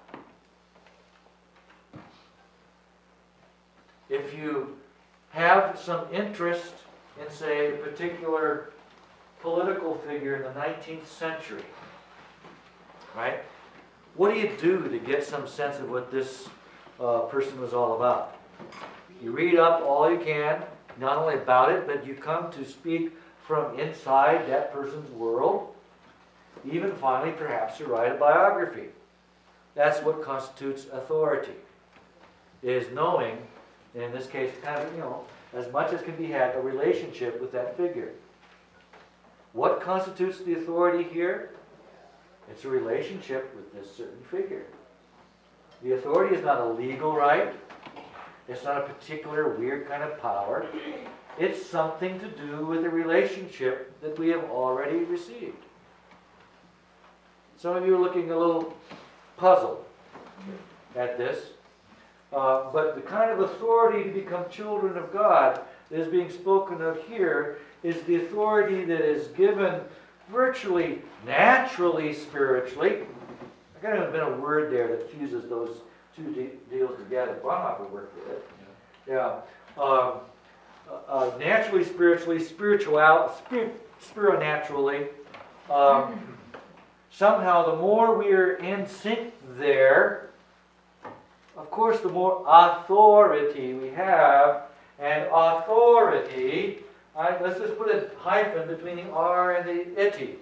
If you have some interest in, say, a particular political figure in the nineteenth century, right? What do you do to get some sense of what this uh, person was all about? You read up all you can, not only about it, but you come to speak from inside that person's world, even finally perhaps to write a biography. That's what constitutes authority, is knowing, in this case, kind of, you know, as much as can be had, a relationship with that figure. What constitutes the authority here? It's a relationship with this certain figure. The authority is not a legal right. It's not a particular weird kind of power. It's something to do with a relationship that we have already received. Some of you are looking a little puzzled at this. Uh, but the kind of authority to become children of God that is being spoken of here is the authority that is given virtually naturally spiritually. There can't have been a word there that fuses those two de- deals together. Bonhoeffer worked with it. Yeah. Um, uh, naturally, spiritually, spiritual, spir- spiritually. Um, somehow, the more we are in sync there, of course, the more authority we have, and authority, I, let's just put a hyphen between the R and the itty.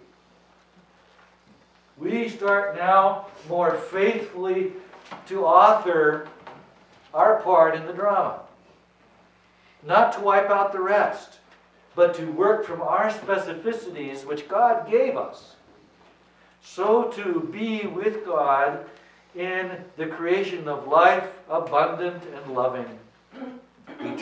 We start now more faithfully to author our part in the drama. Not to wipe out the rest, but to work from our specificities which God gave us. So to be with God in the creation of life, abundant and loving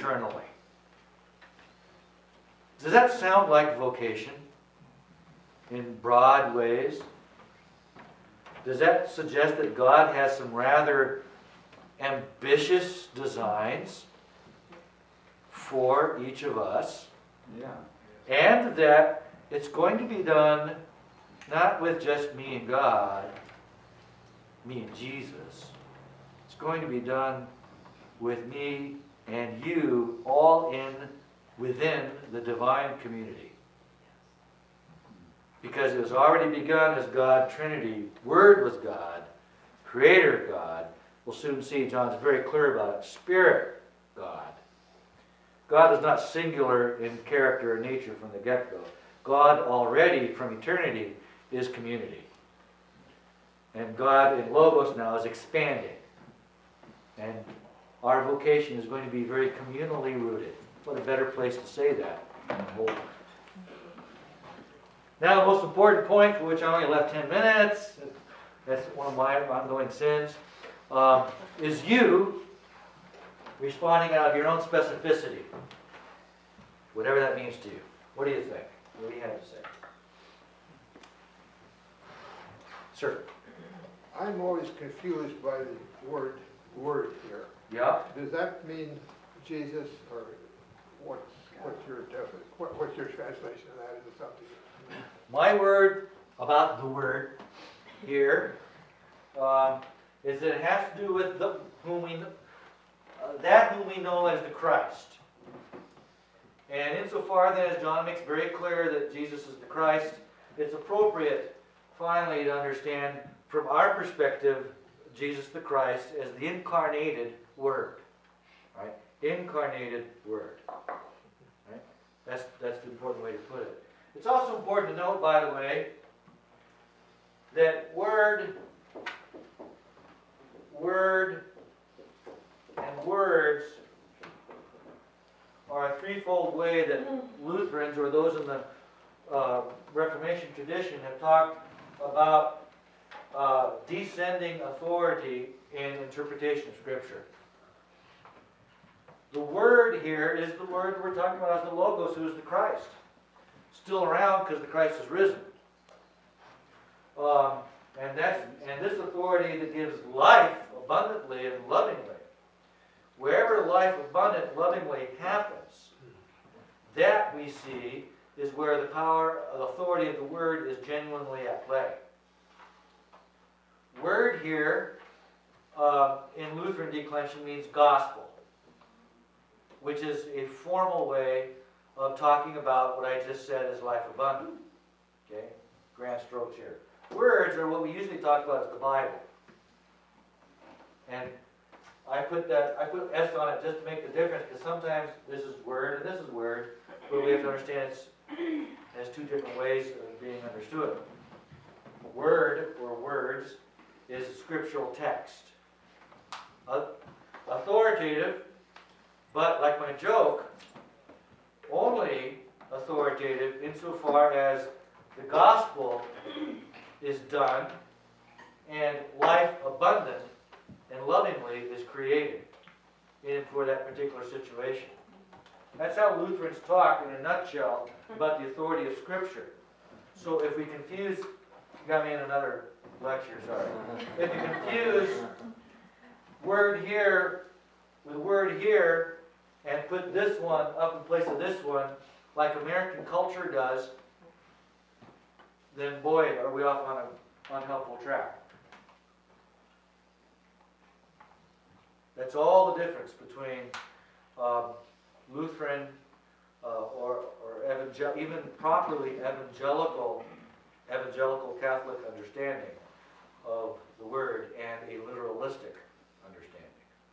eternally. Does that sound like vocation? in broad ways? Does that suggest that God has some rather ambitious designs for each of us? Yeah. And that it's going to be done not with just me and God, me and Jesus. It's going to be done with me and you, all in within the divine community. Because it was already begun as God Trinity. Word was God, Creator God. We'll soon see, John's very clear about it. Spirit God. God is not singular in character or nature from the get-go. God already, from eternity, is community. And God in Logos now is expanding. And our vocation is going to be very communally rooted. What a better place to say that. Now, the most important point, for which I only left ten minutes, that's one of my ongoing sins, um, is you responding out of your own specificity. Whatever that means to you. What do you think? What do you have to say? Sir. I'm always confused by the word, word here. Yeah? Does that mean Jesus, or what's, what's your, what, what's your translation of that? Is it something? My word about the word here um, is that it has to do with the, whom we, uh, that whom we know as the Christ. And insofar then as John makes very clear that Jesus is the Christ, it's appropriate finally to understand from our perspective Jesus the Christ as the incarnated Word. Right? Incarnated Word. Right? That's, that's the important way to put it. It's also important to note, by the way, that Word, Word, and words are a threefold way that Lutherans, or those in the uh, Reformation tradition, have talked about uh, descending authority in interpretation of Scripture. The Word here is the Word we're talking about as the Logos, who is the Christ. Still around because the Christ is risen. Um, and that's and this authority that gives life abundantly and lovingly. Wherever life abundant lovingly happens, that we see is where the power, the authority of the Word is genuinely at play. Word here uh, in Lutheran declension means gospel, which is a formal way of talking about what I just said as life abundant. Okay? Grand strokes here. Words are what we usually talk about as the Bible. And I put that, I put S on it just to make the difference, because sometimes this is word and this is word, but we have to understand it's, it has two different ways of being understood. Word, or words, is scriptural text. Uh, authoritative, but like my joke, only authoritative insofar as the gospel is done and life abundant and lovingly is created in for that particular situation. That's how Lutherans talk in a nutshell about the authority of Scripture. So if we confuse, you got me in another lecture, sorry. If you confuse word here with word here and put this one up in place of this one, like American culture does, then boy, are we off on an unhelpful track. That's all the difference between um, Lutheran uh, or, or evangel- even properly evangelical, evangelical Catholic understanding of the Word and a literalistic understanding.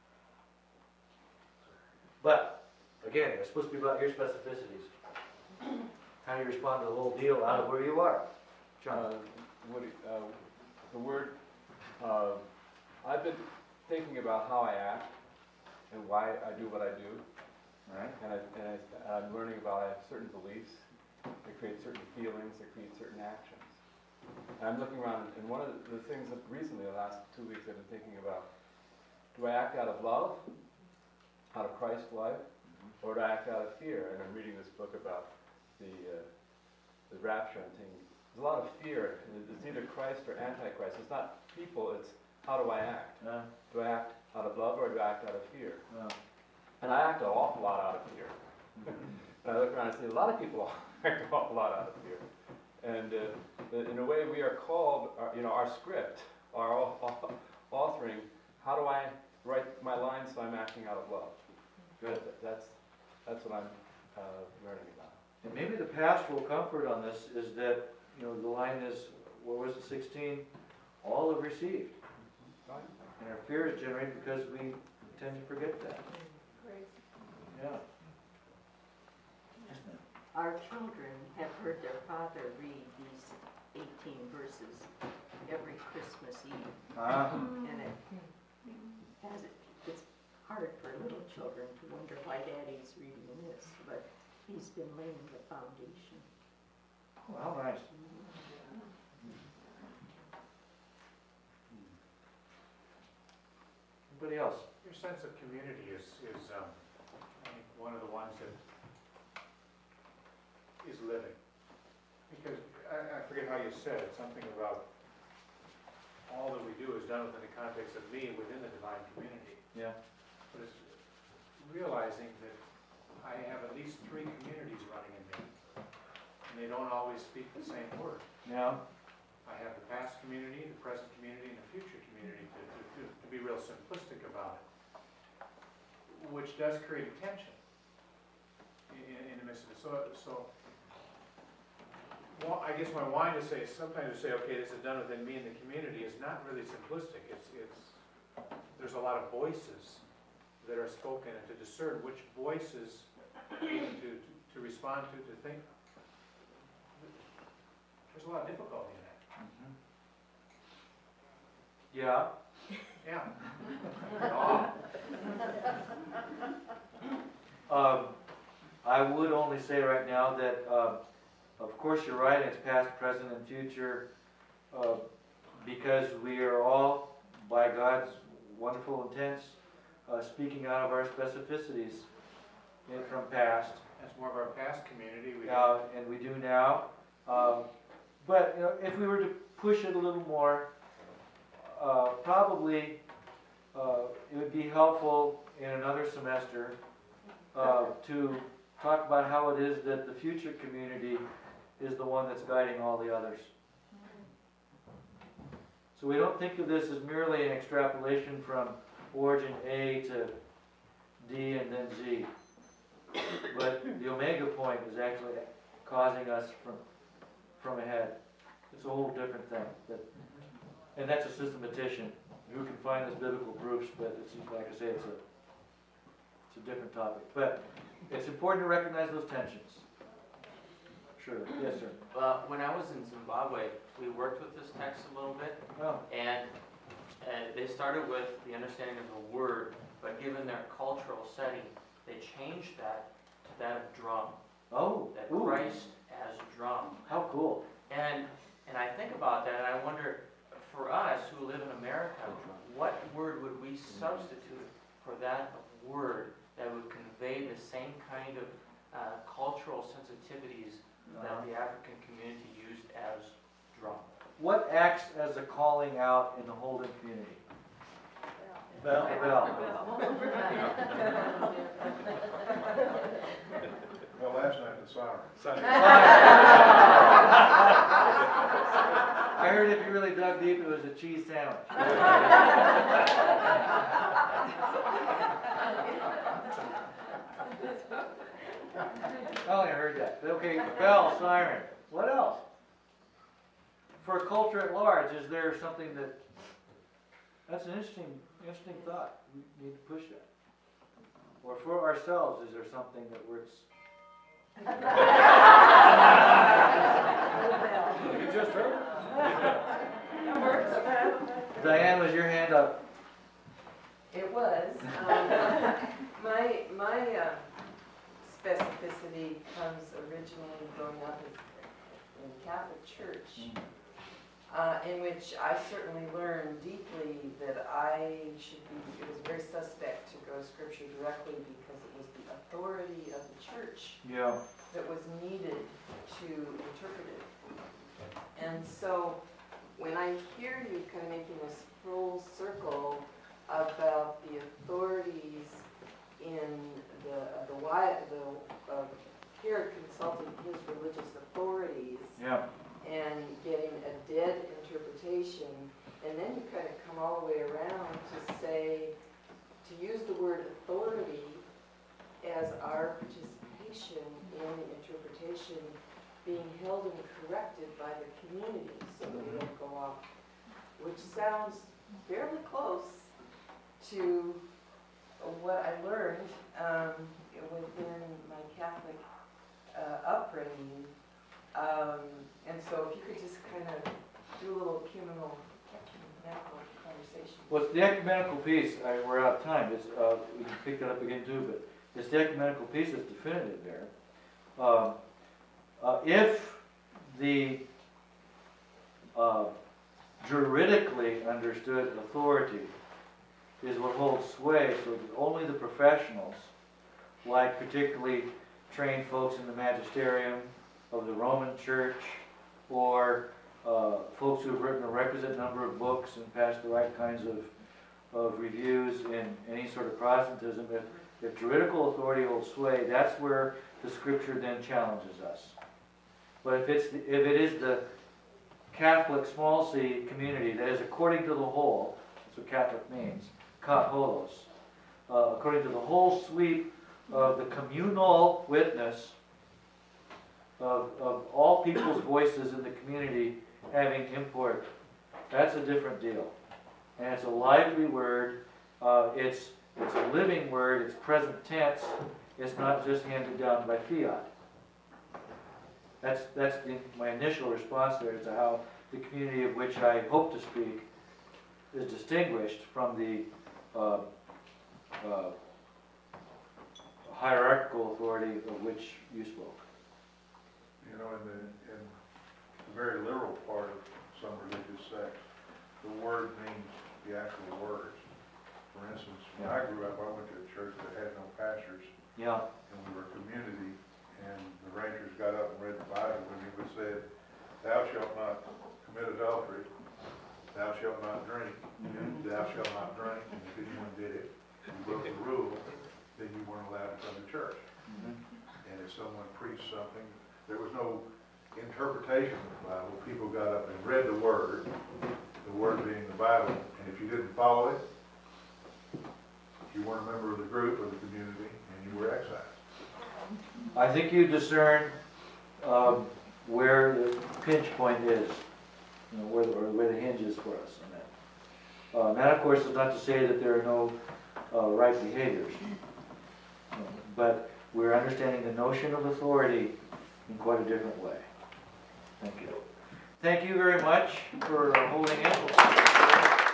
But, again, it's supposed to be about your specificities. How you respond to the whole deal out of where you are. John. Uh, what, uh, the word, uh, I've been thinking about how I act and why I do what I do. Right. And, I, and I, I'm learning about I have certain beliefs that create certain feelings, that create certain actions. And I'm looking around, and one of the, the things that recently, the last two weeks, I've been thinking about, do I act out of love, out of Christ's life, or do I act out of fear? And I'm reading this book about the uh, the rapture and thinking, there's a lot of fear. It's either Christ or Antichrist. It's not people, it's how do I act? Yeah. Do I act out of love or do I act out of fear? Yeah. And I act an awful lot out of fear. And I look around and see a lot of people act an awful lot out of fear. And uh, in a way, we are called, uh, you know, our script, our au- authoring. How do I write my lines so I'm acting out of love? Good. That's that's what I'm uh, learning about. And maybe the pastoral comfort on this is that, you know, the line is, what was it, sixteen? All have received. Right. And our fear is generated because we tend to forget that. Yeah. Our children have heard their father read these eighteen verses every Christmas Eve. Ah. And it has it, it's hard for little children to wonder why Daddy's reading this, but he's been laying the foundation. Oh, how nice. Anybody else? Your sense of community is, is um, I think, one of the ones that is living. Because, I, I forget how you said it, something about all that we do is done within the context of me within the divine community. Yeah. But it's realizing that I have at least three communities running in me, and they don't always speak the same word. Yeah. I have the past community, the present community, and the future community, to, to, to, to be real simplistic about it, which does create tension in, in the midst of it. So, so well, I guess my wine to say, sometimes to say, okay, this is done within me and the community is not really simplistic. It's, it's, there's a lot of voices that are spoken, and to discern which voices even to, to, to respond to, to think. There's a lot of difficulty in that. Yeah. Yeah. Um, I would only say right now that, uh, of course, you're right, it's past, present, and future, uh, because we are all, by God's wonderful intents, uh, speaking out of our specificities in, from past. That's more of our past community. We Uh, and we do now. Um, but you know, if we were to push it a little more, uh, probably uh, it would be helpful in another semester uh, to talk about how it is that the future community is the one that's guiding all the others. So we don't think of this as merely an extrapolation from origin A to D and then Z. But the omega point is actually causing us from from ahead. It's a whole different thing. That, and that's a systematician who can find those biblical proofs, but it's, like I say, it's a, it's a different topic. But it's important to recognize those tensions. Sure. Yes, sir. Uh, when I was in Zimbabwe, we worked with this text a little bit, Oh. and uh, they started with the understanding of the word, but given their cultural setting, they changed that to that of drum. Oh. That Ooh. Christ as drum. How cool. And and I think about that, and I wonder, for us who live in America, what word would we substitute for that word that would convey the same kind of uh, cultural sensitivities that the African community used as drum? What acts as a calling out in the Holden community? Bell. Bell. Well, last night the siren. I heard if you really dug deep, it was a cheese sandwich. I only heard that. Okay, bell, siren. What else? For a culture at large, is there something that... That's an interesting, interesting thought. We need to push that. Or for ourselves, is there something that works... You just heard it. Diane, was your hand up? It was. Um, my my uh, specificity comes originally growing up in Catholic Church, uh, in which I certainly learned deeply that I should be, it was very suspect to go to Scripture directly because it was the authority of the church Yeah. that was needed to interpret it. And so when I hear you kind of making this full circle about the authorities in the, the why, the, uh, Herod consulted his religious authorities Yeah. and getting a dead interpretation, and then you kind of come all the way around to say, to use the word authority as our participation in the interpretation being held and corrected by the community so that we don't go off, which sounds fairly close to what I learned um, within my Catholic uh, upbringing. Um, and so if you could just kind of do a little ecumenical, ecumenical conversation. Well, it's the ecumenical piece. I, we're out of time. It's, uh, we can pick that up again too, but it's the ecumenical piece that's definitive there. Um, uh, if the uh, juridically understood authority is what holds sway, so that only the professionals, like particularly trained folks in the magisterium of the Roman Church, or uh, folks who have written a requisite number of books and passed the right kinds of, of reviews in any sort of Protestantism, if, if juridical authority holds sway, that's where the Scripture then challenges us. But if, it's the, if it is the Catholic small c community that is according to the whole, that's what Catholic means, kat holos, uh, according to the whole sweep of the communal witness of, of all people's voices in the community having import, that's a different deal. And it's a lively word, uh, it's, it's a living word, it's present tense, it's not just handed down by fiat. That's, that's the, my initial response there as to how the community of which I hope to speak is distinguished from the uh, uh, hierarchical authority of which you spoke. You know, in the, in the very literal part of some religious sects, the word means the actual words. For instance, when I grew up, I went to a church that had no pastors. Yeah. And we were a community, and the rangers got up and read the Bible, and it was said, "Thou shalt not commit adultery, thou shalt not drink, mm-hmm. thou shalt not drink," and if anyone did it, and broke the rule, then you weren't allowed to come to church. Mm-hmm. And if someone preached something, there was no interpretation of the Bible. People got up and read the Word, the Word being the Bible, and if you didn't follow it, you weren't a member of the group or the community, and you were exiled. I think you discern um, where the pinch point is, you know, where the, or where the hinge is for us on that. Uh, and that, of course, is not to say that there are no uh, right behaviors, uh, but we're understanding the notion of authority in quite a different way. Thank you. Thank you very much for holding in.